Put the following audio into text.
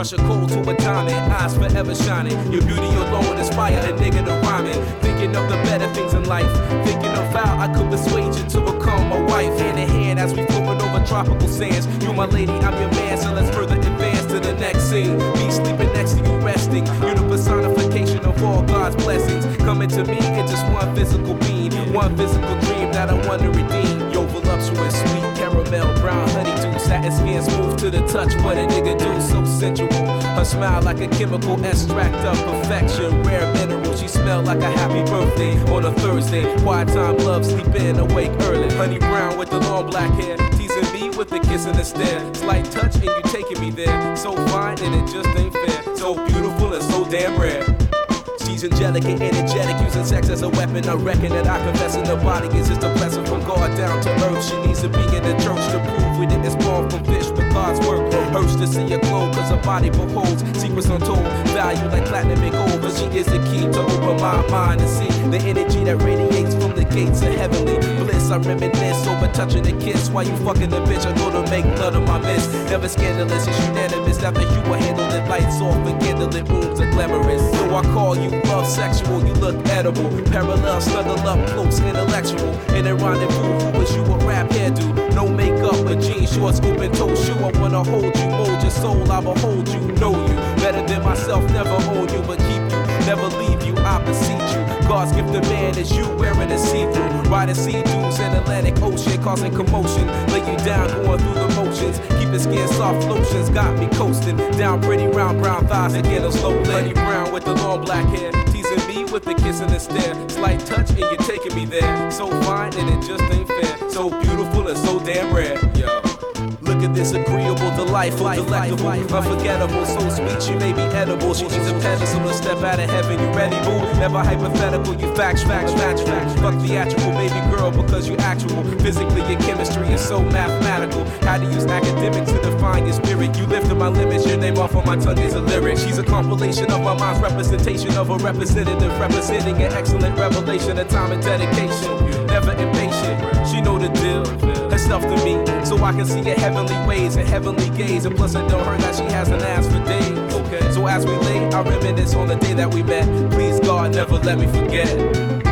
crush a coal to a diamond, eyes forever shining. Your beauty alone inspire a nigga to rhyming. Thinking of the better things in life, thinking of how I could persuade you to become my wife. Hand in hand as we floating over tropical sands. You my lady, I'm your man, so let's further advance to the next scene. Me sleeping next to you resting. You're the personification of all God's blessings. Coming to me in just one physical being, one physical dream that I want to redeem. Yo, voluptuous, sweet caramel, brown honeydew, satin skin smooth to the touch. What a nigga do, so sensual. Her smile like a chemical extract of perfection. Rare mineral, she smell like a happy birthday on a Thursday. Quiet time, love, sleep in, awake early. Honey brown with the long black hair, teasing me with the kiss and the stare. Slight touch and you taking me there. So fine and it just ain't fair. So beautiful and so damn rare. She's angelic and energetic, using sex as a weapon. I reckon that I confess in the body is just a blessing from God down to earth. She needs to be in the church to prove we didn't spawn from fish, but God's work hurts to see her glow, cause her body beholds secrets untold, value like platinum and gold. But she is the key to open my mind and see the energy that radiates from the gates of heavenly bliss. I reminisce over touching a kiss while you fucking the bitch. I go to make blood of my miss. Never scandalous, it's unanimous. After you will handle it, lights off and candlelit rooms are glamorous. So I call you love sexual, you look edible. Parallel, snuggle up close, intellectual. In a rendezvous, who wish you a rap hairdo? No makeup, a jeans, shorts, open toe shoe. I wanna hold you, mold your soul, I behold you, know you better than myself, never own you, but keep you, never leave you, I beseech you. God's gift to man is you wearing a see-through, riding sea-dews in Atlantic Ocean, causing commotion. Lay you down, going through the motions, keeping skin soft lotions, got me coasting down pretty round brown thighs again a slow lady brown with the long black hair, teasing me with the kiss and the stare. Slight touch and you're taking me there. So fine and it just ain't fair. So beautiful and so damn rare. Yo. Look at this agreeable, delightful, delectable, unforgettable, so sweet she may be edible. She needs a pedestal to step out of heaven. You ready, boo? Never hypothetical, you facts. Fuck theatrical, baby girl, because you actual. Physically, your chemistry is so mathematical. How to use academics to define your spirit. You lifted my limits, your name off on my tongue is a lyric. She's a compilation of my mind's representation of a representative, representing an excellent revelation of time and dedication. Never impatient, she know the deal. Herself to me, so I can see her heavenly ways and heavenly gaze. And plus it don't hurt that she hasn't asked for days. Okay, so as we lay, I reminisce on the day that we met. Please God, never let me forget.